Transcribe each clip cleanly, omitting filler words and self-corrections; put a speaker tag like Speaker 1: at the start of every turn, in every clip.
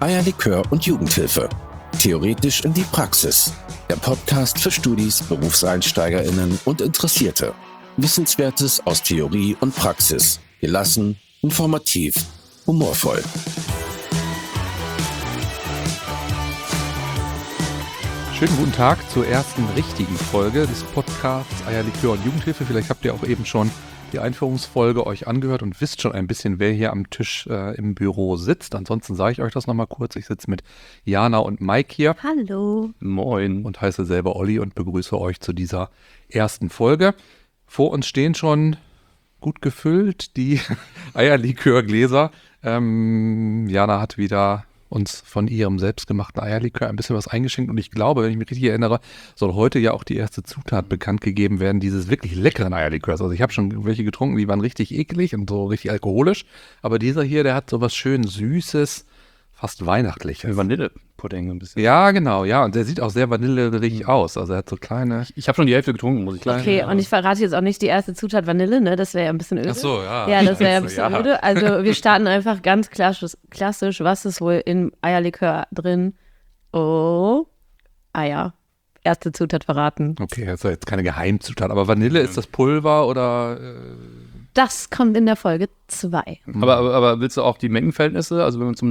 Speaker 1: Eierlikör und Jugendhilfe. Theoretisch in die Praxis. Der Podcast für Studis, BerufseinsteigerInnen und Interessierte. Wissenswertes aus Theorie und Praxis. Gelassen, informativ, humorvoll.
Speaker 2: Schönen guten Tag zur ersten richtigen Folge des Podcasts Eierlikör und Jugendhilfe. Vielleicht habt ihr auch eben schon die Einführungsfolge euch angehört und wisst schon ein bisschen, wer hier am Tisch im Büro sitzt. Ansonsten sage ich euch das nochmal kurz. Ich sitze mit Jana und Mike hier.
Speaker 3: Hallo.
Speaker 2: Moin. Und heiße selber Olli und begrüße euch zu dieser ersten Folge. Vor uns stehen schon gut gefüllt die Eierlikörgläser. Jana hat wieder uns von ihrem selbstgemachten Eierlikör ein bisschen was eingeschenkt und ich glaube, wenn ich mich richtig erinnere, soll heute ja auch die erste Zutat bekannt gegeben werden, dieses wirklich leckeren Eierlikörs. Also ich habe schon welche getrunken, die waren richtig eklig und so richtig alkoholisch, aber dieser hier, der hat so was schön Süßes, fast Weihnachtliches.
Speaker 4: Vanillepudding ein bisschen.
Speaker 2: Ja, genau, ja, und der sieht auch sehr vanillerig aus, also er hat so kleine...
Speaker 4: Ich habe schon die Hälfte getrunken, muss ich sagen.
Speaker 3: Okay, und ich verrate jetzt auch nicht die erste Zutat Vanille, ne? Das wäre ja ein bisschen öde.
Speaker 2: Ach so, ja.
Speaker 3: Ja, das wäre ja ein bisschen öde. Also wir starten einfach ganz klassisch. Was ist wohl im Eierlikör drin? Oh, Eier. Erste Zutat verraten.
Speaker 2: Okay, das ist jetzt keine Geheimzutat, aber Vanille, ist das Pulver oder...
Speaker 3: Das kommt in der Folge 2.
Speaker 4: Aber willst du auch die Mengenverhältnisse, also wenn wir zum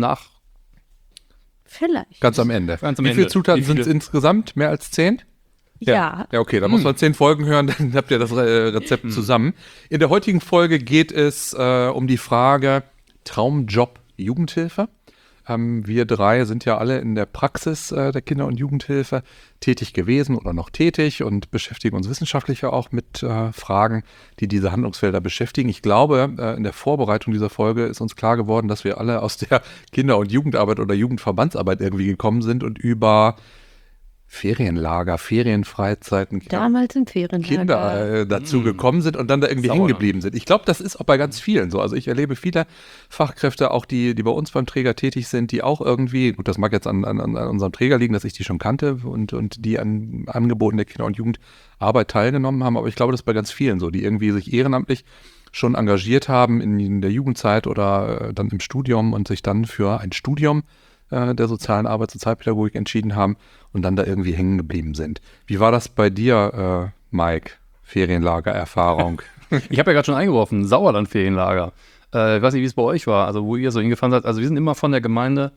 Speaker 3: Vielleicht.
Speaker 2: Ganz am Ende.
Speaker 4: Ganz am
Speaker 2: Wie viele
Speaker 4: Ende.
Speaker 2: Zutaten sind es insgesamt? Mehr als 10?
Speaker 3: Ja.
Speaker 2: Ja, okay, da muss man 10 Folgen hören, dann habt ihr das Rezept zusammen. In der heutigen Folge geht es um die Frage Traumjob Jugendhilfe. Wir drei sind ja alle in der Praxis der Kinder- und Jugendhilfe tätig gewesen oder noch tätig und beschäftigen uns wissenschaftlich auch mit Fragen, die diese Handlungsfelder beschäftigen. Ich glaube, in der Vorbereitung dieser Folge ist uns klar geworden, dass wir alle aus der Kinder- und Jugendarbeit oder Jugendverbandsarbeit irgendwie gekommen sind und über Ferienlager, Ferienfreizeiten,
Speaker 3: Damals im Ferienlager.
Speaker 2: Kinder dazu gekommen sind und dann da irgendwie hängen geblieben sind. Ich glaube, das ist auch bei ganz vielen so. Also ich erlebe viele Fachkräfte, auch die bei uns beim Träger tätig sind, die auch irgendwie, gut, das mag jetzt an unserem Träger liegen, dass ich die schon kannte und die an Angeboten der Kinder- und Jugendarbeit teilgenommen haben, aber ich glaube, das ist bei ganz vielen so, die irgendwie sich ehrenamtlich schon engagiert haben in der Jugendzeit oder dann im Studium und sich dann für ein Studium der sozialen Arbeit, Sozialpädagogik entschieden haben und dann da irgendwie hängen geblieben sind. Wie war das bei dir, Mike? Ferienlager-Erfahrung?
Speaker 4: Ich habe ja gerade schon eingeworfen, Sauerland-Ferienlager. Ich weiß nicht, wie es bei euch war, also wo ihr so hingefahren seid. Also wir sind immer von der Gemeinde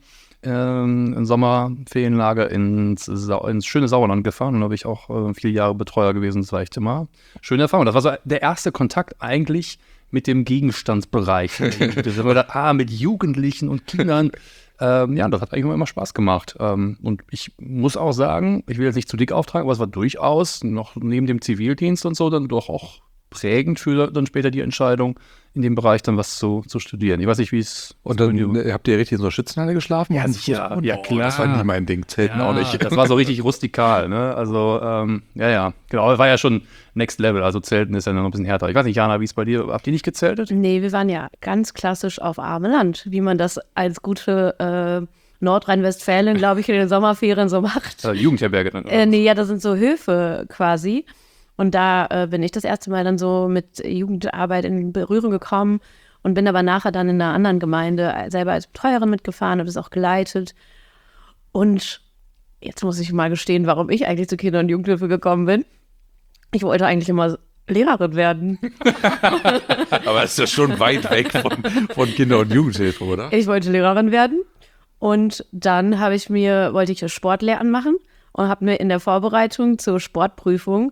Speaker 4: im Sommerferienlager ins schöne Sauerland gefahren und da habe ich auch viele Jahre Betreuer gewesen. Das war echt immer schöne Erfahrung. Das war so der erste Kontakt eigentlich mit dem Gegenstandsbereich. Da haben wir gedacht, mit Jugendlichen und Kindern. Das hat eigentlich immer Spaß gemacht. Und ich muss auch sagen, ich will jetzt nicht zu dick auftragen, aber es war durchaus noch neben dem Zivildienst und so dann doch auch prägend für dann später die Entscheidung, in dem Bereich dann was zu studieren. Ich weiß nicht, wie es...
Speaker 2: Und dann habt ihr richtig in so einer Schützenhalle geschlafen?
Speaker 4: Ja, sicher. Ja, klar.
Speaker 2: Das war nie mein Ding, Zelten auch nicht.
Speaker 4: Das war so richtig rustikal, ne? Also, genau, war ja schon Next Level, also Zelten ist ja noch ein bisschen härter. Ich weiß nicht, Jana, wie es bei dir, habt ihr nicht gezeltet?
Speaker 3: Nee, wir waren ja ganz klassisch auf armem Land, wie man das als gute Nordrhein-Westfalen, glaube ich, in den Sommerferien so macht.
Speaker 4: Jugendherberge dann.
Speaker 3: Das sind so Höfe quasi. Und da bin ich das erste Mal dann so mit Jugendarbeit in Berührung gekommen und bin aber nachher dann in einer anderen Gemeinde selber als Betreuerin mitgefahren, habe das auch geleitet. Und jetzt muss ich mal gestehen, warum ich eigentlich zur Kinder- und Jugendhilfe gekommen bin. Ich wollte eigentlich immer Lehrerin werden.
Speaker 2: Aber das ist ja schon weit weg von Kinder- und Jugendhilfe, oder?
Speaker 3: Ich wollte Lehrerin werden und dann wollte ich Sportlehramt machen und habe mir in der Vorbereitung zur Sportprüfung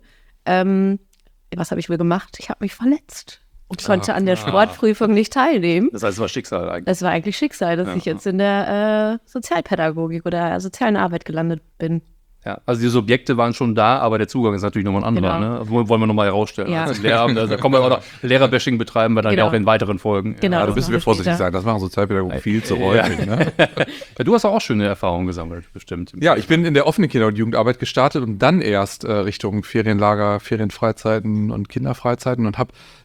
Speaker 3: was habe ich wohl gemacht? Ich habe mich verletzt und konnte an der Sportprüfung nicht teilnehmen.
Speaker 4: Das heißt, es war Schicksal eigentlich.
Speaker 3: Es war eigentlich Schicksal, dass ich jetzt in der Sozialpädagogik oder sozialen Arbeit gelandet bin.
Speaker 4: Ja, also die Subjekte waren schon da, aber der Zugang ist natürlich nochmal ein anderer.
Speaker 3: Genau.
Speaker 4: Ne? Wollen wir nochmal herausstellen.
Speaker 3: Ja.
Speaker 4: Also Lehramt, da kommen wir auch noch, Lehrerbashing betreiben wir dann ja auch in weiteren Folgen.
Speaker 3: Genau.
Speaker 2: Ja, da müssen wir vorsichtig sein, das machen Sozialpädagogen viel zu häufig. Ne?
Speaker 4: Ja, du hast auch schöne Erfahrungen gesammelt, bestimmt.
Speaker 2: Ja, ich bin in der offenen Kinder- und Jugendarbeit gestartet und dann erst Richtung Ferienlager, Ferienfreizeiten und Kinderfreizeiten und habe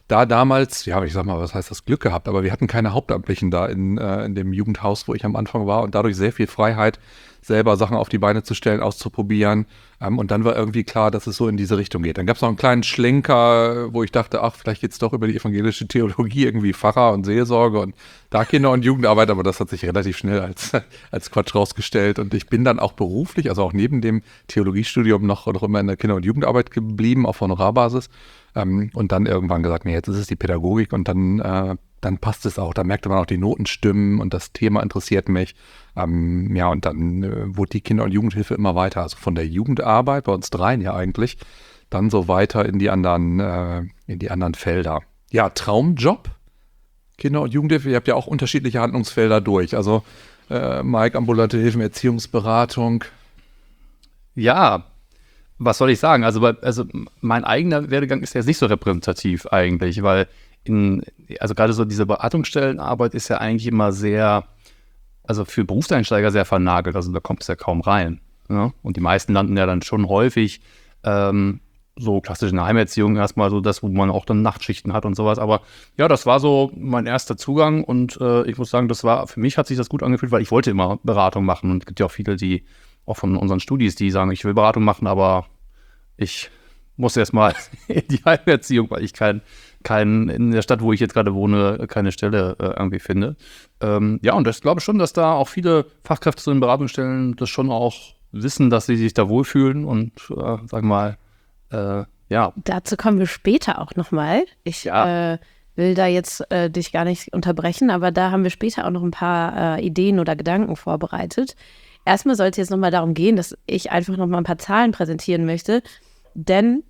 Speaker 2: da damals, ja, ich sag mal, was heißt das, Glück gehabt, aber wir hatten keine Hauptamtlichen da in dem Jugendhaus, wo ich am Anfang war und dadurch sehr viel Freiheit, selber Sachen auf die Beine zu stellen, auszuprobieren. Und dann war irgendwie klar, dass es so in diese Richtung geht. Dann gab es noch einen kleinen Schlenker, wo ich dachte, ach, vielleicht geht es doch über die evangelische Theologie, irgendwie Pfarrer und Seelsorge und da Kinder- und Jugendarbeit, aber das hat sich relativ schnell als Quatsch rausgestellt. Und ich bin dann auch beruflich, also auch neben dem Theologiestudium noch immer in der Kinder- und Jugendarbeit geblieben, auf Honorarbasis. Und dann irgendwann gesagt, nee, jetzt ist es die Pädagogik und dann passt es auch. Da merkte man auch die Noten stimmen und das Thema interessiert mich. Ja, und dann wurde die Kinder- und Jugendhilfe immer weiter. Also von der Jugendarbeit, bei uns dreien ja eigentlich, dann so weiter in die anderen Felder. Ja, Traumjob, Kinder- und Jugendhilfe. Ihr habt ja auch unterschiedliche Handlungsfelder durch. Also Mike, ambulante Hilfen, Erziehungsberatung.
Speaker 4: Ja, was soll ich sagen? Also mein eigener Werdegang ist ja nicht so repräsentativ eigentlich, weil also gerade so diese Beratungsstellenarbeit ist ja eigentlich immer sehr, also für Berufseinsteiger sehr vernagelt, also da kommt es ja kaum rein. Ne? Und die meisten landen ja dann schon häufig so klassisch in der Heimerziehung erstmal so das, wo man auch dann Nachtschichten hat und sowas. Aber ja, das war so mein erster Zugang und ich muss sagen, für mich hat sich das gut angefühlt, weil ich wollte immer Beratung machen und es gibt ja auch viele, die auch von unseren Studis, die sagen, ich will Beratung machen, aber ich muss erstmal in die Heimerziehung, weil ich in der Stadt, wo ich jetzt gerade wohne, keine Stelle irgendwie finde. Ja, und ich glaube schon, dass da auch viele Fachkräfte zu den Beratungsstellen das schon auch wissen, dass sie sich da wohlfühlen und sagen wir mal, ja.
Speaker 3: Dazu kommen wir später auch nochmal. Ich will da jetzt dich gar nicht unterbrechen, aber da haben wir später auch noch ein paar Ideen oder Gedanken vorbereitet. Erstmal soll es jetzt nochmal darum gehen, dass ich einfach nochmal ein paar Zahlen präsentieren möchte, denn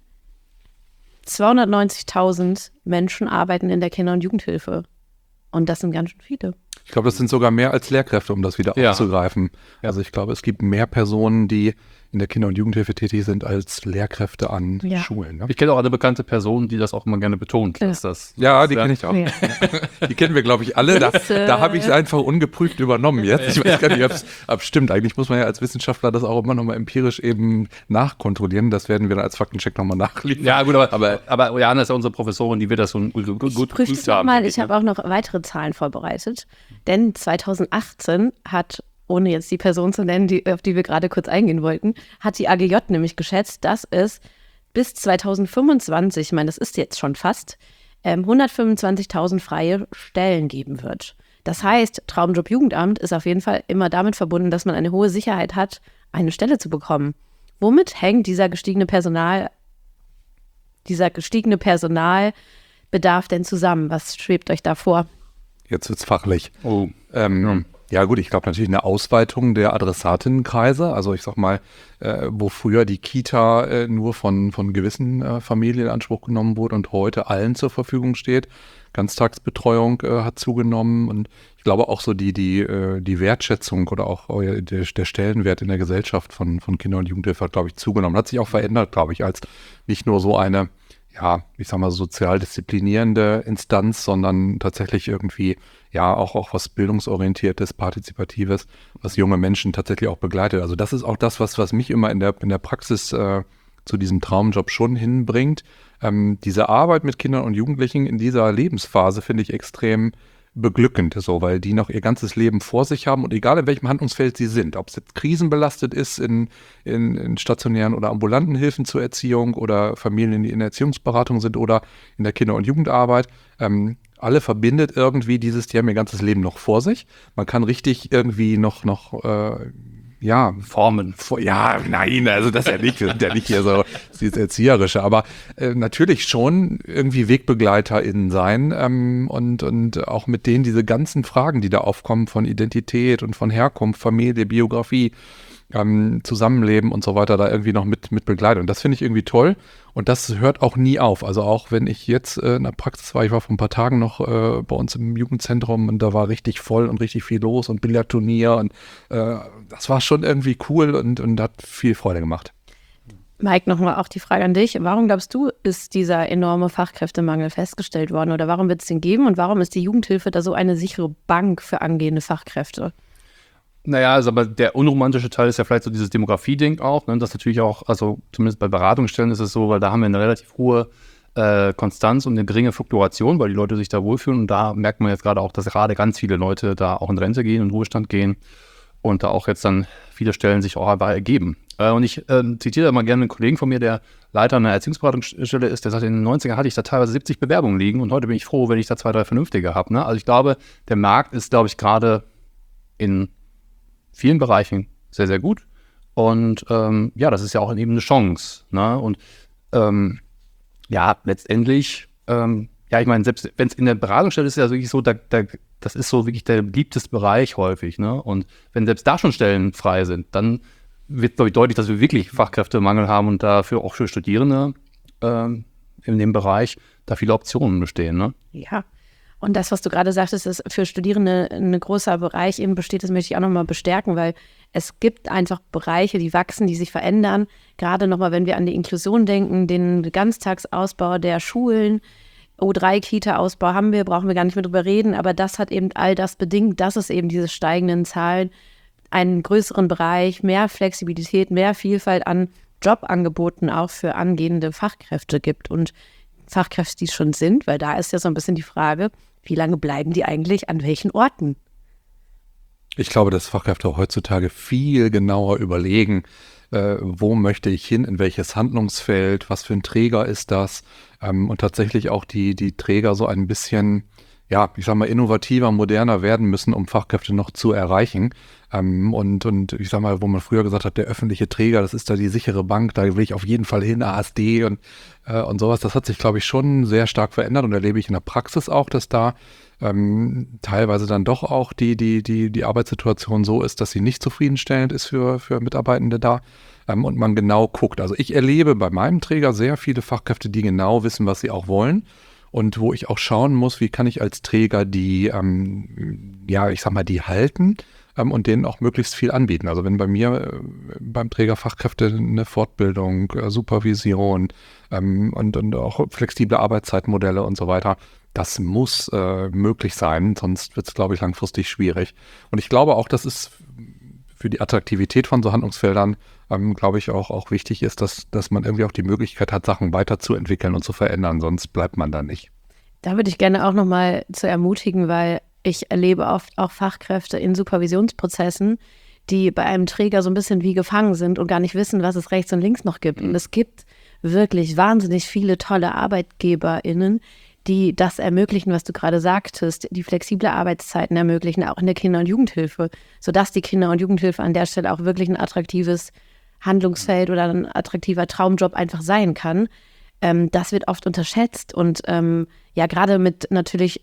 Speaker 3: 290.000 Menschen arbeiten in der Kinder- und Jugendhilfe. Und das sind ganz schön viele.
Speaker 2: Ich glaube, das sind sogar mehr als Lehrkräfte, um das wieder aufzugreifen. Also ich glaube, es gibt mehr Personen, die in der Kinder- und Jugendhilfe tätig sind, als Lehrkräfte an Schulen. Ne?
Speaker 4: Ich kenne auch eine bekannte Person, die das auch immer gerne betont.
Speaker 2: Die kenne ich auch. Ja. Die kennen wir, glaube ich, alle. Da habe ich es einfach ungeprüft übernommen jetzt. Ich weiß gar nicht, ob es stimmt. Eigentlich muss man ja als Wissenschaftler das auch immer nochmal empirisch eben nachkontrollieren. Das werden wir dann als Faktencheck nochmal nachliefern.
Speaker 4: Ja, gut, aber Jana ist ja unsere Professorin, die wird das so gut geprüft haben.
Speaker 3: Ich habe auch noch weitere Zahlen vorbereitet. Denn 2018 hat, ohne jetzt die Person zu nennen, auf die wir gerade kurz eingehen wollten, hat die AGJ nämlich geschätzt, dass es bis 2025, ich meine, das ist jetzt schon fast, 125.000 freie Stellen geben wird. Das heißt, Traumjob Jugendamt ist auf jeden Fall immer damit verbunden, dass man eine hohe Sicherheit hat, eine Stelle zu bekommen. Womit hängt dieser gestiegene Personalbedarf denn zusammen? Was schwebt euch da vor?
Speaker 2: Jetzt wird's fachlich. Ja gut, ich glaube natürlich eine Ausweitung der Adressatinnenkreise. Also ich sag mal, wo früher die Kita nur von gewissen Familien in Anspruch genommen wurde und heute allen zur Verfügung steht. Ganztagsbetreuung hat zugenommen und ich glaube auch so die Wertschätzung oder auch der Stellenwert in der Gesellschaft von Kinder- und Jugendhilfe hat, glaube ich, zugenommen. Hat sich auch verändert, glaube ich, als nicht nur so eine, ja, ich sag mal, sozial disziplinierende Instanz, sondern tatsächlich irgendwie, ja, auch was bildungsorientiertes, partizipatives, was junge Menschen tatsächlich auch begleitet. Also das ist auch das, was mich immer in der Praxis zu diesem Traumjob schon hinbringt. Diese Arbeit mit Kindern und Jugendlichen in dieser Lebensphase finde ich extrem beglückend, so, weil die noch ihr ganzes Leben vor sich haben und egal in welchem Handlungsfeld sie sind, ob es jetzt krisenbelastet ist in stationären oder ambulanten Hilfen zur Erziehung oder Familien, die in der Erziehungsberatung sind oder in der Kinder- und Jugendarbeit, alle verbindet irgendwie die haben ihr ganzes Leben noch vor sich. Man kann richtig irgendwie noch
Speaker 4: formen.
Speaker 2: Ja, nein, also das ja nicht. Wir sind ja nicht hier so dieses Erzieherische, aber natürlich schon irgendwie WegbegleiterInnen sein und auch mit denen diese ganzen Fragen, die da aufkommen von Identität und von Herkunft, Familie, Biografie, Zusammenleben und so weiter, da irgendwie noch mit begleitet. Und das finde ich irgendwie toll. Und das hört auch nie auf. Also auch wenn ich jetzt in der Praxis war, ich war vor ein paar Tagen noch bei uns im Jugendzentrum und da war richtig voll und richtig viel los und Billardturnier und das war schon irgendwie cool und hat viel Freude gemacht.
Speaker 3: Mike, nochmal auch die Frage an dich. Warum glaubst du, ist dieser enorme Fachkräftemangel festgestellt worden oder warum wird es den geben und warum ist die Jugendhilfe da so eine sichere Bank für angehende Fachkräfte?
Speaker 4: Naja, also aber der unromantische Teil ist ja vielleicht so dieses Demografie-Ding auch, ne? Das natürlich auch, also zumindest bei Beratungsstellen ist es so, weil da haben wir eine relativ hohe Konstanz und eine geringe Fluktuation, weil die Leute sich da wohlfühlen. Und da merkt man jetzt gerade auch, dass gerade ganz viele Leute da auch in Rente gehen, in Ruhestand gehen und da auch jetzt dann viele Stellen sich auch einfach ergeben. Und ich zitiere da mal gerne einen Kollegen von mir, der Leiter einer Erziehungsberatungsstelle ist, der sagt, in den 90ern hatte ich da teilweise 70 Bewerbungen liegen und heute bin ich froh, wenn ich da 2, 3 vernünftige habe. Ne? Also ich glaube, der Markt ist, glaube ich, gerade in vielen Bereichen sehr, sehr gut. Und das ist ja auch eben eine Chance. Ne? Und letztendlich, ich meine, selbst wenn es in der Beratungsstelle ist, ja wirklich so, das ist so wirklich der beliebteste Bereich häufig. Ne? Und wenn selbst da schon Stellen frei sind, dann wird, glaube ich, deutlich, dass wir wirklich Fachkräftemangel haben und dafür auch für Studierende in dem Bereich da viele Optionen bestehen. Ne?
Speaker 3: Ja, und das, was du gerade sagtest, ist für Studierende ein großer Bereich eben besteht, das möchte ich auch nochmal bestärken, weil es gibt einfach Bereiche, die wachsen, die sich verändern. Gerade nochmal, wenn wir an die Inklusion denken, den Ganztagsausbau der Schulen, O3-Kita-Ausbau brauchen wir gar nicht mehr drüber reden, aber das hat eben all das bedingt, dass es eben diese steigenden Zahlen, einen größeren Bereich, mehr Flexibilität, mehr Vielfalt an Jobangeboten auch für angehende Fachkräfte gibt und Fachkräfte, die es schon sind, weil da ist ja so ein bisschen die Frage, wie lange bleiben die eigentlich an welchen Orten?
Speaker 2: Ich glaube, dass Fachkräfte heutzutage viel genauer überlegen, wo möchte ich hin, in welches Handlungsfeld, was für ein Träger ist das und tatsächlich auch die Träger so ein bisschen, ich sag mal, innovativer, moderner werden müssen, um Fachkräfte noch zu erreichen. Und ich sag mal, wo man früher gesagt hat, der öffentliche Träger, das ist da die sichere Bank, da will ich auf jeden Fall hin, ASD und sowas, das hat sich, glaube ich, schon sehr stark verändert und erlebe ich in der Praxis auch, dass da teilweise dann doch auch die Arbeitssituation so ist, dass sie nicht zufriedenstellend ist für Mitarbeitende da und man genau guckt. Also ich erlebe bei meinem Träger sehr viele Fachkräfte, die genau wissen, was sie auch wollen. Und wo ich auch schauen muss, wie kann ich als Träger die halten und denen auch möglichst viel anbieten. Also wenn bei mir beim Träger Fachkräfte eine Fortbildung, Supervision und auch flexible Arbeitszeitmodelle und so weiter, das muss möglich sein, sonst wird es, glaube ich, langfristig schwierig. Und ich glaube auch, dass es für die Attraktivität von so Handlungsfeldern glaube ich, auch wichtig ist, dass man irgendwie auch die Möglichkeit hat, Sachen weiterzuentwickeln und zu verändern, sonst bleibt man da nicht.
Speaker 3: Da würde ich gerne auch nochmal zu ermutigen, weil ich erlebe oft auch Fachkräfte in Supervisionsprozessen, die bei einem Träger so ein bisschen wie gefangen sind und gar nicht wissen, was es rechts und links noch gibt. Und es gibt wirklich wahnsinnig viele tolle ArbeitgeberInnen, die das ermöglichen, was du gerade sagtest, die flexible Arbeitszeiten ermöglichen, auch in der Kinder- und Jugendhilfe, sodass die Kinder- und Jugendhilfe an der Stelle auch wirklich ein attraktives Handlungsfeld oder ein attraktiver Traumjob einfach sein kann. Das wird oft unterschätzt und gerade mit natürlich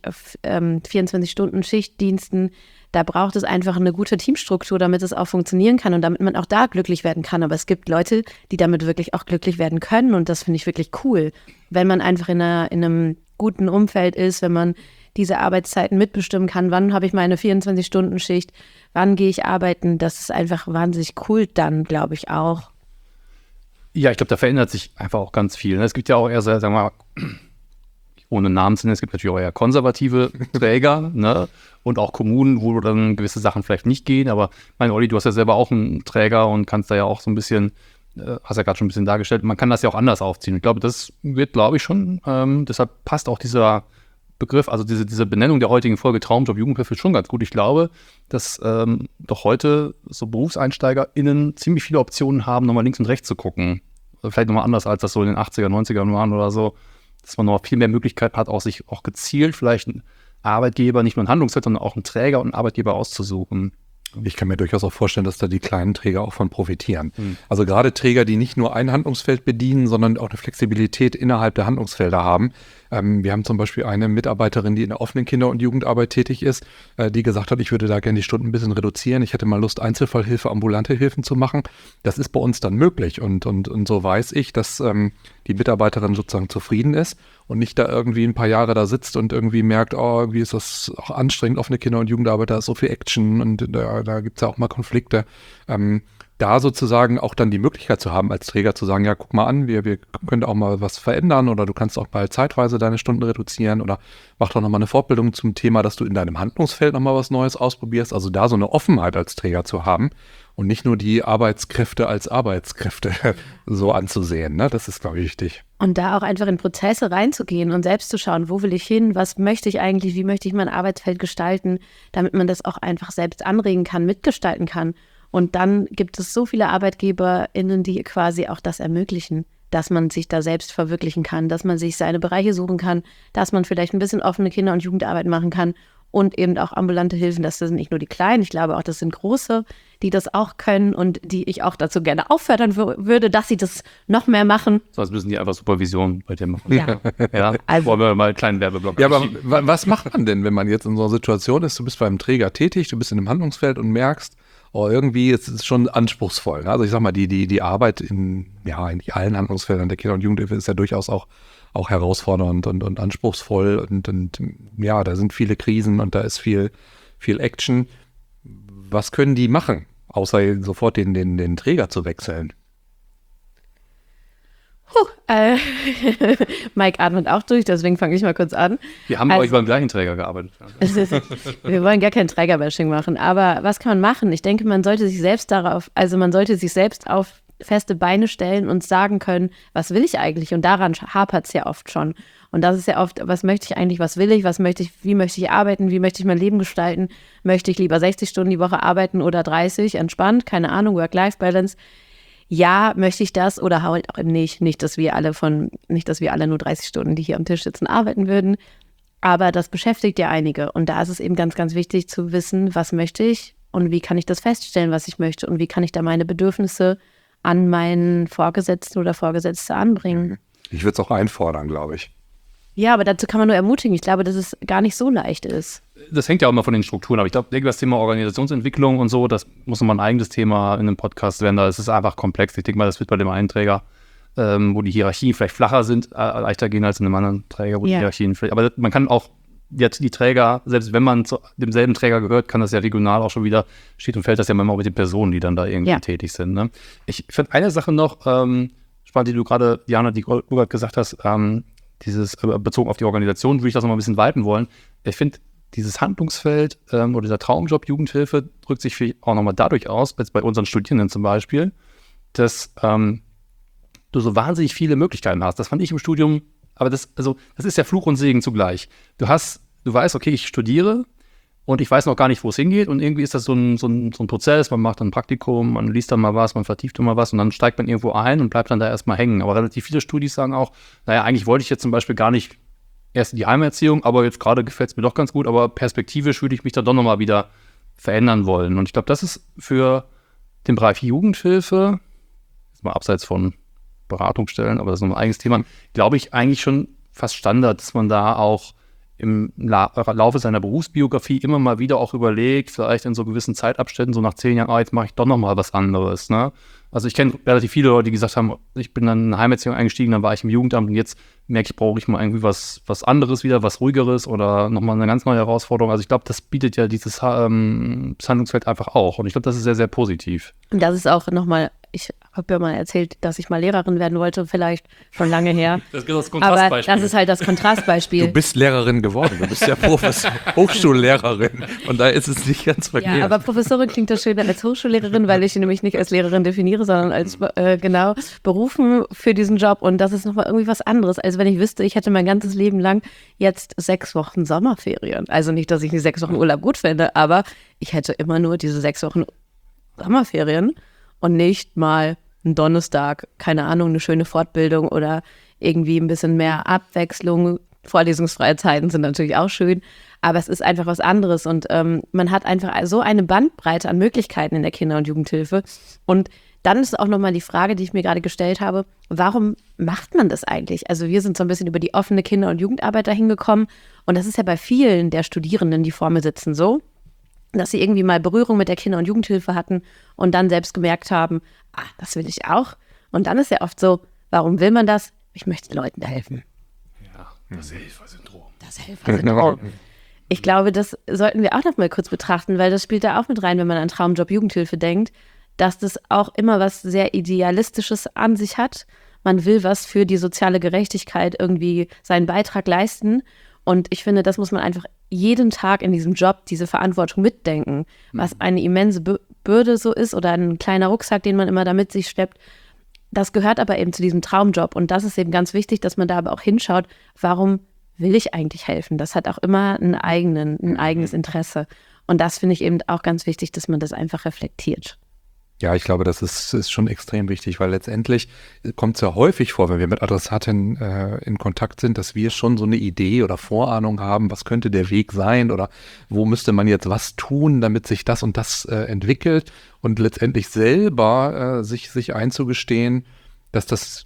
Speaker 3: 24-Stunden-Schichtdiensten, da braucht es einfach eine gute Teamstruktur, damit es auch funktionieren kann und damit man auch da glücklich werden kann. Aber es gibt Leute, die damit wirklich auch glücklich werden können und das finde ich wirklich cool, wenn man einfach in einem guten Umfeld ist, wenn man diese Arbeitszeiten mitbestimmen kann, wann habe ich meine 24-Stunden-Schicht, wann gehe ich arbeiten, das ist einfach wahnsinnig cool dann, glaube ich auch.
Speaker 4: Ja, ich glaube, da verändert sich einfach auch ganz viel. Es gibt ja auch eher, sagen wir mal, ohne Namen zu nennen, es gibt natürlich auch eher konservative Träger, ne? Und auch Kommunen, wo dann gewisse Sachen vielleicht nicht gehen. Aber mein Olli, du hast ja selber auch einen Träger und kannst da ja auch so ein bisschen, hast ja gerade schon ein bisschen dargestellt, man kann das ja auch anders aufziehen. Ich glaube, das wird, glaube ich, schon, deshalb passt auch dieser Begriff, also diese Benennung der heutigen Folge Traumjob Jugendhilfe schon ganz gut. Ich glaube, dass doch heute so BerufseinsteigerInnen ziemlich viele Optionen haben, nochmal links und rechts zu gucken. Also vielleicht nochmal anders, als das so in den 80er, 90ern waren oder so. Dass man noch viel mehr Möglichkeiten hat, auch sich auch gezielt vielleicht einen Arbeitgeber, nicht nur ein Handlungsfeld, sondern auch einen Träger und einen Arbeitgeber auszusuchen.
Speaker 2: Ich kann mir durchaus auch vorstellen, dass da die kleinen Träger auch von profitieren. Also gerade Träger, die nicht nur ein Handlungsfeld bedienen, sondern auch eine Flexibilität innerhalb der Handlungsfelder haben. Wir haben zum Beispiel eine Mitarbeiterin, die in der offenen Kinder- und Jugendarbeit tätig ist, die gesagt hat, ich würde da gerne die Stunden ein bisschen reduzieren. Ich hätte mal Lust, Einzelfallhilfe, ambulante Hilfen zu machen. Das ist bei uns dann möglich. Und so weiß ich, dass die Mitarbeiterin sozusagen zufrieden ist und nicht da irgendwie ein paar Jahre da sitzt und irgendwie merkt, oh, irgendwie ist das auch anstrengend, offene Kinder- und Jugendarbeit, da ist so viel Action und da gibt es ja auch mal Konflikte. Da sozusagen auch dann die Möglichkeit zu haben, als Träger zu sagen, ja, guck mal an, wir können auch mal was verändern oder du kannst auch mal zeitweise deine Stunden reduzieren oder mach doch nochmal eine Fortbildung zum Thema, dass du in deinem Handlungsfeld nochmal was Neues ausprobierst. Also da so eine Offenheit als Träger zu haben und nicht nur die Arbeitskräfte als Arbeitskräfte so anzusehen, ne? Das ist, glaube ich, wichtig.
Speaker 3: Und da auch einfach in Prozesse reinzugehen und selbst zu schauen, wo will ich hin, was möchte ich eigentlich, wie möchte ich mein Arbeitsfeld gestalten, damit man das auch einfach selbst anregen kann, mitgestalten kann. Und dann gibt es so viele ArbeitgeberInnen, die quasi auch das ermöglichen, dass man sich da selbst verwirklichen kann, dass man sich seine Bereiche suchen kann, dass man vielleicht ein bisschen offene Kinder- und Jugendarbeit machen kann und eben auch ambulante Hilfen. Das sind nicht nur die Kleinen, ich glaube auch, das sind große, die das auch können und die ich auch dazu gerne auffordern würde, dass sie das noch mehr machen.
Speaker 4: Sonst müssen die einfach Supervision bei dir machen.
Speaker 3: Ja.
Speaker 4: Ja,
Speaker 3: Also-
Speaker 4: wollen wir mal einen kleinen Werbeblock
Speaker 2: Ja, aber
Speaker 4: einschieben.
Speaker 2: was macht man denn, wenn man jetzt in so einer Situation ist, du bist beim Träger tätig, du bist in einem Handlungsfeld und merkst, oh, irgendwie ist es schon anspruchsvoll. Ne? Also ich sag mal, die Arbeit in eigentlich allen Handlungsfeldern der Kinder- und Jugendhilfe ist ja durchaus auch herausfordernd und anspruchsvoll und ja, da sind viele Krisen und da ist viel Action. Was können die machen, außer sofort den Träger zu wechseln?
Speaker 3: Mike atmet auch durch, deswegen fange ich mal kurz an.
Speaker 4: Wir haben bei euch beim gleichen Träger gearbeitet.
Speaker 3: Wir wollen gar kein Trägerbashing machen, aber was kann man machen? Ich denke, man sollte sich selbst auf feste Beine stellen und sagen können, was will ich eigentlich? Und daran hapert es ja oft schon. Und das ist ja oft, was möchte ich eigentlich, was will ich, wie möchte ich arbeiten, wie möchte ich mein Leben gestalten? Möchte ich lieber 60 Stunden die Woche arbeiten oder 30, entspannt, keine Ahnung, Work-Life-Balance. Ja, möchte ich das oder halt auch eben nicht. Nicht, dass wir alle nur 30 Stunden, die hier am Tisch sitzen, arbeiten würden. Aber das beschäftigt ja einige. Und da ist es eben ganz, ganz wichtig zu wissen, was möchte ich und wie kann ich das feststellen, was ich möchte und wie kann ich da meine Bedürfnisse an meinen Vorgesetzten oder Vorgesetzte anbringen.
Speaker 2: Ich würde es auch einfordern, glaube ich.
Speaker 3: Ja, aber dazu kann man nur ermutigen. Ich glaube, dass es gar nicht so leicht ist.
Speaker 4: Das hängt ja auch immer von den Strukturen ab. Ich glaube, das Thema Organisationsentwicklung und so, das muss nochmal ein eigenes Thema in einem Podcast werden. Da ist es einfach komplex. Ich denke mal, das wird bei dem einen Träger, wo die Hierarchien vielleicht flacher sind, leichter gehen als in einem anderen Träger, wo die Hierarchien vielleicht. Aber man kann auch jetzt die Träger, selbst wenn man zu demselben Träger gehört, kann das ja regional auch schon wieder, steht und fällt das ja manchmal mit den Personen, die dann da irgendwie tätig sind. Ne? Ich finde eine Sache noch spannend, die du gerade, Diana, die du gerade gesagt hast, dieses bezogen auf die Organisation, würde ich das noch mal ein bisschen weiten wollen. Ich finde, dieses Handlungsfeld oder dieser Traumjob Jugendhilfe drückt sich auch nochmal dadurch aus, jetzt bei unseren Studierenden zum Beispiel, dass du so wahnsinnig viele Möglichkeiten hast. Das fand ich im Studium, aber das ist ja Fluch und Segen zugleich. Du weißt, okay, ich studiere und ich weiß noch gar nicht, wo es hingeht und irgendwie ist das so ein Prozess, man macht dann ein Praktikum, man liest dann mal was, man vertieft dann mal was und dann steigt man irgendwo ein und bleibt dann da erstmal hängen. Aber relativ viele Studis sagen auch, naja, eigentlich wollte ich jetzt zum Beispiel gar nicht erst in die Heimerziehung, aber jetzt gerade gefällt es mir doch ganz gut, aber perspektivisch würde ich mich da doch nochmal wieder verändern wollen. Und ich glaube, das ist für den Bereich Jugendhilfe, jetzt mal abseits von Beratungsstellen, aber das ist noch ein eigenes Thema, glaube ich eigentlich schon fast Standard, dass man da auch im Laufe seiner Berufsbiografie immer mal wieder auch überlegt, vielleicht in so gewissen Zeitabständen, so nach 10 Jahren, jetzt mache ich doch nochmal was anderes. Ne? Also ich kenne relativ viele Leute, die gesagt haben, ich bin dann in eine Heimerziehung eingestiegen, dann war ich im Jugendamt und jetzt merke ich, brauche ich mal irgendwie was anderes wieder, was Ruhigeres oder nochmal eine ganz neue Herausforderung. Also ich glaube, das bietet ja dieses Handlungsfeld einfach auch und ich glaube, das ist sehr, sehr positiv.
Speaker 3: Und das ist auch nochmal, ich habe ja mal erzählt, dass ich mal Lehrerin werden wollte, vielleicht schon lange her.
Speaker 4: Das ist das
Speaker 3: Aber das ist halt das Kontrastbeispiel.
Speaker 2: Du bist Lehrerin geworden, du bist ja Hochschullehrerin und da ist es nicht ganz verkehrt.
Speaker 3: Ja, aber Professorin klingt das schöner als Hochschullehrerin, weil ich sie nämlich nicht als Lehrerin definiere, sondern als berufen für diesen Job und das ist nochmal irgendwie was anderes, als wenn ich wüsste, ich hätte mein ganzes Leben lang jetzt 6 Wochen Sommerferien. Also nicht, dass ich die 6 Wochen Urlaub gut finde, aber ich hätte immer nur diese 6 Wochen Sommerferien und nicht mal einen Donnerstag, keine Ahnung, eine schöne Fortbildung oder irgendwie ein bisschen mehr Abwechslung. Vorlesungsfreie Zeiten sind natürlich auch schön, aber es ist einfach was anderes und man hat einfach so eine Bandbreite an Möglichkeiten in der Kinder- und Jugendhilfe und dann ist auch nochmal die Frage, die ich mir gerade gestellt habe, warum macht man das eigentlich? Also wir sind so ein bisschen über die offene Kinder- und Jugendarbeit dahin gekommen und das ist ja bei vielen der Studierenden, die vor mir sitzen, so, dass sie irgendwie mal Berührung mit der Kinder- und Jugendhilfe hatten und dann selbst gemerkt haben, das will ich auch. Und dann ist ja oft so, warum will man das? Ich möchte Leuten helfen.
Speaker 4: Ja, das Helfersyndrom.
Speaker 3: Das Helfersyndrom. Ich glaube, das sollten wir auch noch mal kurz betrachten, weil das spielt da auch mit rein, wenn man an Traumjob Jugendhilfe denkt, dass das auch immer was sehr Idealistisches an sich hat. Man will was für die soziale Gerechtigkeit irgendwie seinen Beitrag leisten. Und ich finde, das muss man einfach jeden Tag in diesem Job, diese Verantwortung mitdenken, was eine immense Bürde so ist oder ein kleiner Rucksack, den man immer da mit sich schleppt. das gehört aber eben zu diesem Traumjob. Und das ist eben ganz wichtig, dass man da aber auch hinschaut, warum will ich eigentlich helfen? Das hat auch immer ein eigenes Interesse. Und das finde ich eben auch ganz wichtig, dass man das einfach reflektiert.
Speaker 2: Ja, ich glaube, das ist schon extrem wichtig, weil letztendlich kommt es ja häufig vor, wenn wir mit Adressatinnen in Kontakt sind, dass wir schon so eine Idee oder Vorahnung haben, was könnte der Weg sein oder wo müsste man jetzt was tun, damit sich das und das entwickelt und letztendlich selber sich einzugestehen, dass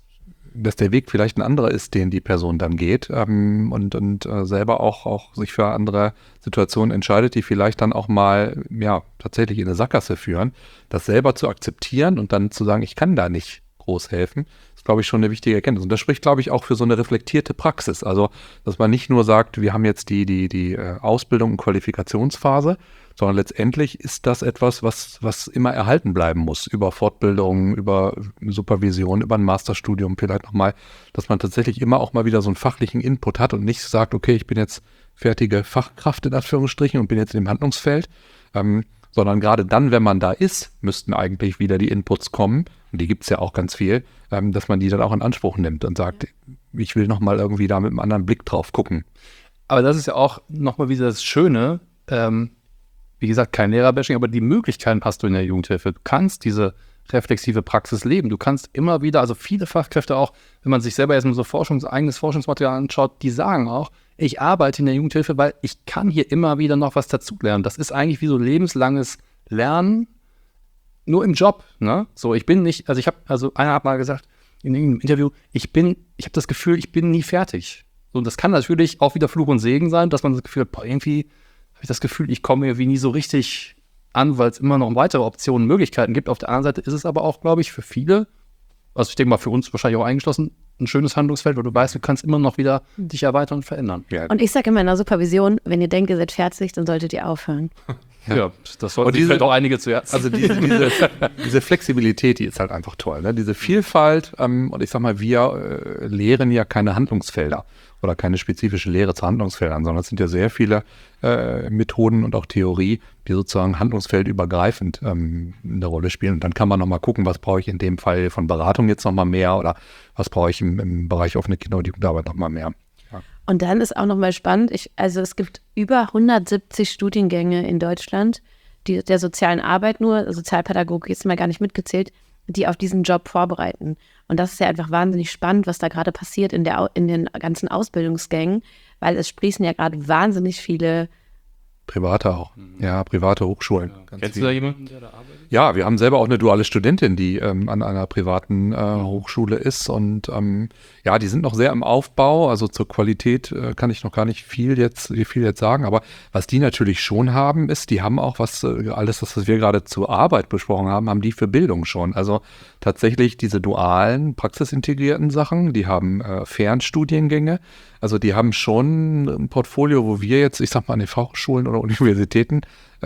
Speaker 2: der Weg vielleicht ein anderer ist, den die Person dann geht und selber auch sich für andere Situationen entscheidet, die vielleicht dann auch mal tatsächlich in eine Sackgasse führen. Das selber zu akzeptieren und dann zu sagen, ich kann da nicht groß helfen, ist, glaube ich, schon eine wichtige Erkenntnis. Und das spricht, glaube ich, auch für so eine reflektierte Praxis. Also, dass man nicht nur sagt, wir haben jetzt die Ausbildung und Qualifikationsphase, sondern letztendlich ist das etwas, was immer erhalten bleiben muss, über Fortbildung, über Supervision, über ein Masterstudium vielleicht nochmal, dass man tatsächlich immer auch mal wieder so einen fachlichen Input hat und nicht sagt, okay, ich bin jetzt fertige Fachkraft in Anführungsstrichen und bin jetzt im Handlungsfeld, sondern gerade dann, wenn man da ist, müssten eigentlich wieder die Inputs kommen, und die gibt es ja auch ganz viel, dass man die dann auch in Anspruch nimmt und sagt, ich will nochmal irgendwie da mit einem anderen Blick drauf gucken.
Speaker 4: Aber das ist ja auch nochmal wieder das Schöne, wie gesagt, kein Lehrerbashing, aber die Möglichkeiten hast du in der Jugendhilfe. Du kannst diese reflexive Praxis leben. Du kannst immer wieder, also viele Fachkräfte auch, wenn man sich selber jetzt mal so eigenes Forschungsmaterial anschaut, die sagen auch, ich arbeite in der Jugendhilfe, weil ich kann hier immer wieder noch was dazulernen. Das ist eigentlich wie so lebenslanges Lernen, nur im Job. Ne? So, ich bin nicht, einer hat mal gesagt in einem Interview, ich habe das Gefühl, ich bin nie fertig. So, und das kann natürlich auch wieder Fluch und Segen sein, dass man das Gefühl hat, irgendwie habe ich das Gefühl, ich komme irgendwie nie so richtig an, weil es immer noch weitere Optionen, Möglichkeiten gibt. Auf der anderen Seite ist es aber auch, glaube ich, für viele, also ich denke mal für uns wahrscheinlich auch eingeschlossen, ein schönes Handlungsfeld, weil du weißt, du kannst immer noch wieder dich erweitern und verändern.
Speaker 2: Ja.
Speaker 3: Und ich sage immer in der Supervision, wenn ihr denkt, ihr seid fertig, dann solltet ihr aufhören.
Speaker 4: Ja, das sollten sich vielleicht auch einige zu Herzen.
Speaker 2: Also diese Flexibilität, die ist halt einfach toll. Ne? Diese Vielfalt, und ich sag mal, wir lehren ja keine Handlungsfelder oder keine spezifische Lehre zu Handlungsfeldern, sondern es sind ja sehr viele Methoden und auch Theorie, die sozusagen handlungsfeldübergreifend eine Rolle spielen. Und dann kann man nochmal gucken, was brauche ich in dem Fall von Beratung jetzt nochmal mehr oder was brauche ich im Bereich offene Kinder- und Jugendarbeit nochmal mehr. Ja.
Speaker 3: Und dann ist auch nochmal spannend, es gibt über 170 Studiengänge in Deutschland, die der sozialen Arbeit nur, Sozialpädagogik ist mal gar nicht mitgezählt, die auf diesen Job vorbereiten. Und das ist ja einfach wahnsinnig spannend, was da gerade passiert in den ganzen Ausbildungsgängen, weil es sprießen ja gerade wahnsinnig viele
Speaker 2: Private auch. Ja, private Hochschulen.
Speaker 4: Ja. Kennst du da jemanden, der da arbeitet?
Speaker 2: Ja, wir haben selber auch eine duale Studentin, die an einer privaten Hochschule ist und die sind noch sehr im Aufbau, also zur Qualität kann ich noch gar nicht viel jetzt sagen, aber was die natürlich schon haben, ist, die haben auch alles das, was wir gerade zur Arbeit besprochen haben die für Bildung schon, also tatsächlich diese dualen, praxisintegrierten Sachen, die haben Fernstudiengänge, also die haben schon ein Portfolio, wo wir jetzt, ich sag mal an den Fachhochschulen oder Universitäten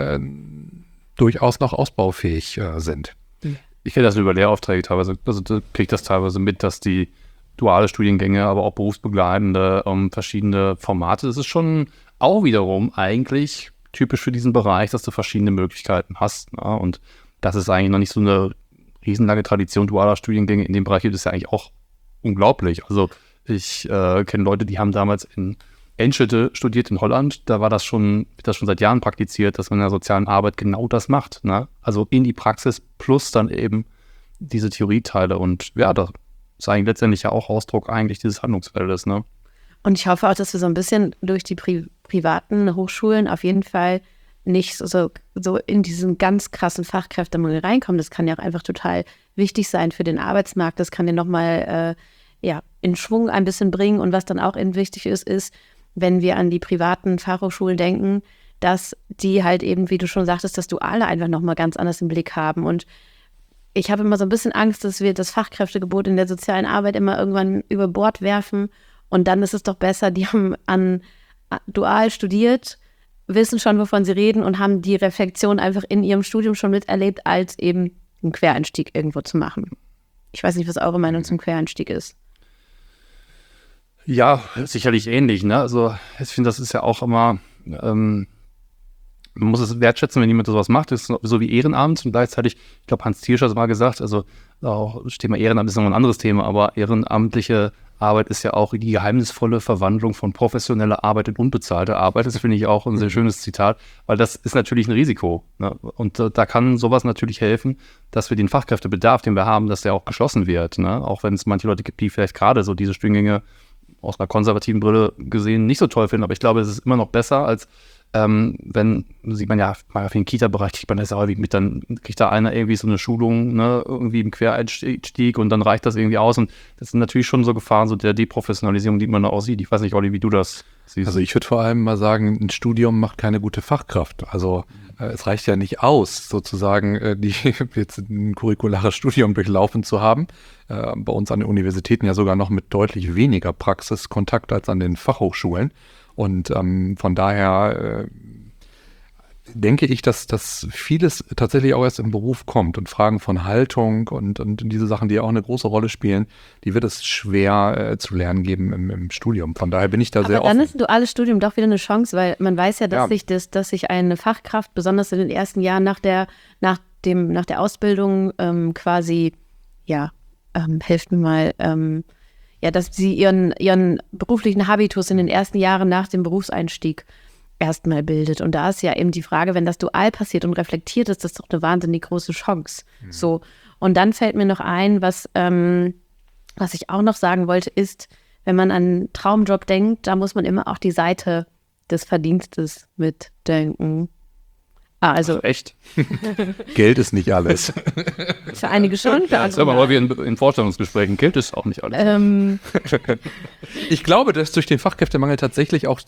Speaker 2: durchaus noch ausbaufähig sind.
Speaker 4: Ich kenne das über Lehraufträge teilweise, also da kriege ich das teilweise mit, dass die duale Studiengänge, aber auch berufsbegleitende, verschiedene Formate, das ist schon auch wiederum eigentlich typisch für diesen Bereich, dass du verschiedene Möglichkeiten hast. Ne? Und das ist eigentlich noch nicht so eine riesenlange Tradition dualer Studiengänge. In dem Bereich gibt es ja eigentlich auch unglaublich. Also ich kenne Leute, die haben damals in Enschede studiert in Holland, da wird das schon seit Jahren praktiziert, dass man in der sozialen Arbeit genau das macht. Ne? Also in die Praxis plus dann eben diese Theorieteile. Und ja, das ist eigentlich letztendlich ja auch Ausdruck eigentlich dieses Handlungsfeldes. Ne?
Speaker 3: Und ich hoffe auch, dass wir so ein bisschen durch die privaten Hochschulen auf jeden Fall nicht so in diesen ganz krassen Fachkräftemangel reinkommen. Das kann ja auch einfach total wichtig sein für den Arbeitsmarkt. Das kann den nochmal in Schwung ein bisschen bringen. Und was dann auch eben wichtig ist, wenn wir an die privaten Fachhochschulen denken, dass die halt eben, wie du schon sagtest, das Duale einfach nochmal ganz anders im Blick haben. Und ich habe immer so ein bisschen Angst, dass wir das Fachkräftegebot in der sozialen Arbeit immer irgendwann über Bord werfen. Und dann ist es doch besser, die haben dual studiert, wissen schon, wovon sie reden und haben die Reflexion einfach in ihrem Studium schon miterlebt, als eben einen Quereinstieg irgendwo zu machen. Ich weiß nicht, was eure Meinung zum Quereinstieg ist.
Speaker 4: Ja, sicherlich ähnlich. Ne? Also ich finde, das ist ja auch immer man muss es wertschätzen, wenn jemand sowas macht. Das ist so wie Ehrenamt und gleichzeitig, ich glaube, Hans Thiersch hat es mal gesagt, also auch das Thema Ehrenamt ist noch ein anderes Thema, aber ehrenamtliche Arbeit ist ja auch die geheimnisvolle Verwandlung von professioneller Arbeit in unbezahlte Arbeit. Das finde ich auch ein sehr schönes Zitat, weil das ist natürlich ein Risiko. Ne? Und da kann sowas natürlich helfen, dass wir den Fachkräftebedarf, den wir haben, dass der auch geschlossen wird. Ne? Auch wenn es manche Leute gibt, die vielleicht gerade so diese Studiengänge aus einer konservativen Brille gesehen nicht so toll finden. Aber ich glaube, es ist immer noch besser, als wenn, sieht man ja, mal für den Kita-Bereich kriegt man das ja häufig mit, dann kriegt da einer irgendwie so eine Schulung, ne, irgendwie im Quereinstieg und dann reicht das irgendwie aus. Und das sind natürlich schon so Gefahren, so der Deprofessionalisierung, die man da auch sieht. Ich weiß nicht, Olli, wie du das siehst.
Speaker 2: Also ich würde vor allem mal sagen, ein Studium macht keine gute Fachkraft. Also es reicht ja nicht aus, sozusagen jetzt ein curriculares Studium durchlaufen zu haben. Bei uns an den Universitäten ja sogar noch mit deutlich weniger Praxiskontakt als an den Fachhochschulen. Und von daher denke ich, dass vieles tatsächlich auch erst im Beruf kommt und Fragen von Haltung und diese Sachen, die ja auch eine große Rolle spielen, die wird es schwer zu lernen geben im Studium. Von daher bin ich da sehr offen.
Speaker 3: Aber dann ist ein duales Studium doch wieder eine Chance, weil man weiß ja, dass sich eine Fachkraft, besonders in den ersten Jahren nach der Ausbildung quasi, helft mir mal, dass sie ihren beruflichen Habitus in den ersten Jahren nach dem Berufseinstieg erstmal bildet. Und da ist ja eben die Frage, wenn das dual passiert und reflektiert ist, das ist doch eine wahnsinnig große Chance. Mhm. So. Und dann fällt mir noch ein, was ich auch noch sagen wollte, ist, wenn man an einen Traumjob denkt, da muss man immer auch die Seite des Verdienstes mitdenken. Also
Speaker 4: echt?
Speaker 2: Geld ist nicht alles.
Speaker 3: Für einige schon. Für
Speaker 4: andere aber häufig in Vorstellungsgesprächen, Geld ist auch nicht alles.
Speaker 2: Ich glaube, dass durch den Fachkräftemangel tatsächlich auch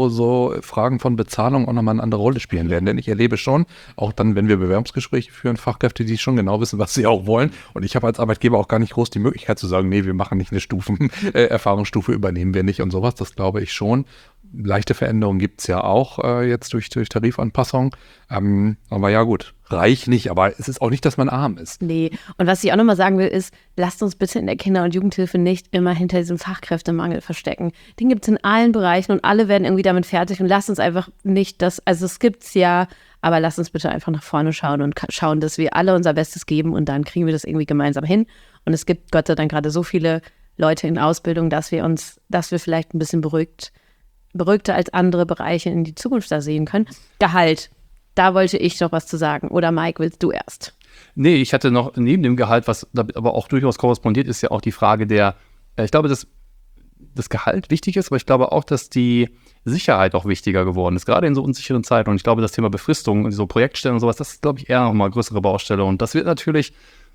Speaker 2: so Fragen von Bezahlung auch nochmal eine andere Rolle spielen werden. Denn ich erlebe schon, auch dann, wenn wir Bewerbungsgespräche führen, Fachkräfte, die schon genau wissen, was sie auch wollen. Und ich habe als Arbeitgeber auch gar nicht groß die Möglichkeit zu sagen, nee, wir machen nicht eine Erfahrungsstufe übernehmen wir nicht und sowas. Das glaube ich schon. Leichte Veränderungen gibt es ja auch jetzt durch Tarifanpassung. Aber ja gut, reich nicht, aber es ist auch nicht, dass man arm ist.
Speaker 3: Nee, und was ich auch nochmal sagen will, ist, lasst uns bitte in der Kinder- und Jugendhilfe nicht immer hinter diesem Fachkräftemangel verstecken. Den gibt es in allen Bereichen und alle werden irgendwie damit fertig und lasst uns einfach nicht also es gibt's ja, aber lasst uns bitte einfach nach vorne schauen und schauen, dass wir alle unser Bestes geben und dann kriegen wir das irgendwie gemeinsam hin. Und es gibt Gott sei Dank gerade so viele Leute in Ausbildung, dass wir vielleicht ein bisschen beruhigter als andere Bereiche in die Zukunft da sehen können. Gehalt, da wollte ich noch was zu sagen. Oder Mike, willst du erst?
Speaker 4: Nee, ich hatte noch neben dem Gehalt, was aber auch durchaus korrespondiert, ist ja auch die Frage ich glaube, dass das Gehalt wichtig ist, aber ich glaube auch, dass die Sicherheit auch wichtiger geworden ist, gerade in so unsicheren Zeiten. Und ich glaube, das Thema Befristung und so Projektstellen und sowas, das ist, glaube ich, eher nochmal eine größere Baustelle. Und das wird natürlich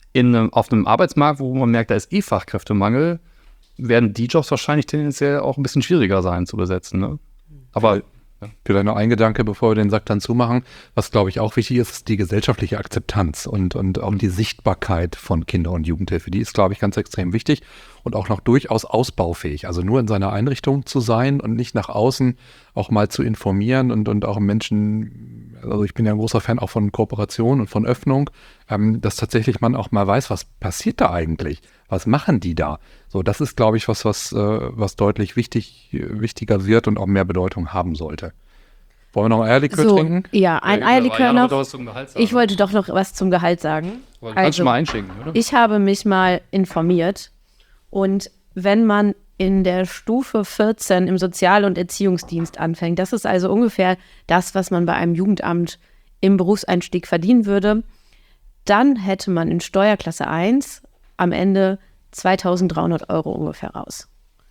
Speaker 4: auf einem Arbeitsmarkt, wo man merkt, da ist Fachkräftemangel, werden die Jobs wahrscheinlich tendenziell auch ein bisschen schwieriger sein zu besetzen. Ne? Aber
Speaker 2: vielleicht noch ein Gedanke, bevor wir den Sack dann zumachen. Was, glaube ich, auch wichtig ist, ist die gesellschaftliche Akzeptanz und auch die Sichtbarkeit von Kinder- und Jugendhilfe. Die ist, glaube ich, ganz extrem wichtig und auch noch durchaus ausbaufähig. Also nur in seiner Einrichtung zu sein und nicht nach außen auch mal zu informieren und auch Menschen, also ich bin ja ein großer Fan auch von Kooperation und von Öffnung, dass tatsächlich man auch mal weiß, was passiert da eigentlich? Was machen die da? So, das ist, glaube ich, was deutlich wichtiger wird und auch mehr Bedeutung haben sollte. Wollen wir noch ein Eierlikör trinken?
Speaker 3: Ja, ein Eierlikör noch. Ich wollte doch noch was zum Gehalt sagen.
Speaker 4: Kannst du mal einschenken, oder?
Speaker 3: Ich habe mich mal informiert und wenn man in der Stufe 14 im Sozial- und Erziehungsdienst anfängt, das ist also ungefähr das, was man bei einem Jugendamt im Berufseinstieg verdienen würde, dann hätte man in Steuerklasse 1 am Ende 2.300 € ungefähr raus.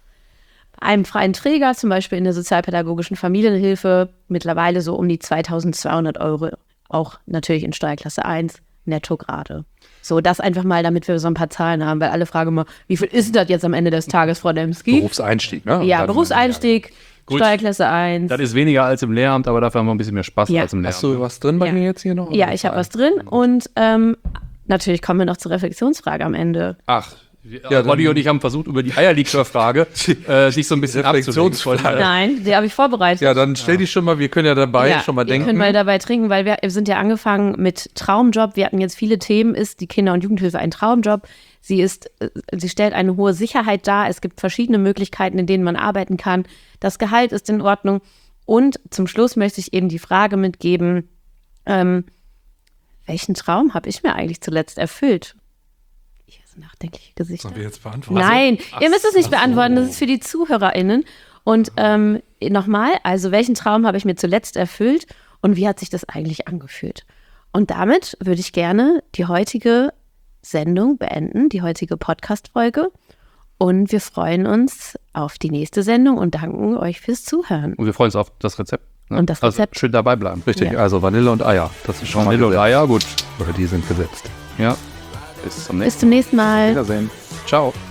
Speaker 3: Einem freien Träger, zum Beispiel in der sozialpädagogischen Familienhilfe, mittlerweile so um die 2.200 €, auch natürlich in Steuerklasse 1, netto gerade. So, das einfach mal, damit wir so ein paar Zahlen haben, weil alle fragen immer, wie viel ist das jetzt am Ende des Tages, Frau Demski?
Speaker 2: Berufseinstieg, ne?
Speaker 3: Ja, Berufseinstieg, gut. Steuerklasse 1.
Speaker 4: Das ist weniger als im Lehramt, aber dafür haben wir ein bisschen mehr Spaß als im Lehramt.
Speaker 2: Hast du was drin bei mir jetzt hier noch?
Speaker 3: Ja, ich habe was drin und natürlich kommen wir noch zur Reflexionsfrage am Ende.
Speaker 4: Ach, Olli und ich haben versucht, über die Eierlikör-Frage sich so ein bisschen abzulenken.
Speaker 3: Nein, die habe ich vorbereitet.
Speaker 2: Ja, dann stell die schon mal, wir können ja dabei schon mal denken.
Speaker 3: Wir können mal dabei trinken, weil wir sind ja angefangen mit Traumjob. Wir hatten jetzt viele Themen. Ist die Kinder- und Jugendhilfe ein Traumjob? Sie stellt eine hohe Sicherheit dar. Es gibt verschiedene Möglichkeiten, in denen man arbeiten kann. Das Gehalt ist in Ordnung. Und zum Schluss möchte ich eben die Frage mitgeben, welchen Traum habe ich mir eigentlich zuletzt erfüllt? Ich habe so nachdenkliche Gesichter.
Speaker 2: Sollen wir jetzt beantworten?
Speaker 3: Nein, ihr müsst es nicht beantworten, das ist für die ZuhörerInnen. Und nochmal, also welchen Traum habe ich mir zuletzt erfüllt und wie hat sich das eigentlich angefühlt? Und damit würde ich gerne die heutige Sendung beenden, die heutige Podcast-Folge. Und wir freuen uns auf die nächste Sendung und danken euch fürs Zuhören.
Speaker 4: Und wir freuen uns auf das Rezept. Ne?
Speaker 3: Und das Rezept.
Speaker 4: Also schön dabei bleiben.
Speaker 2: Richtig,
Speaker 3: Ja.
Speaker 2: also Vanille und Eier. Das ist schon
Speaker 4: Vanille und Eier, gut.
Speaker 2: Oder die sind gesetzt.
Speaker 4: Ja. Bis zum
Speaker 3: Bis zum nächsten Mal.
Speaker 2: Wiedersehen.
Speaker 4: Ciao.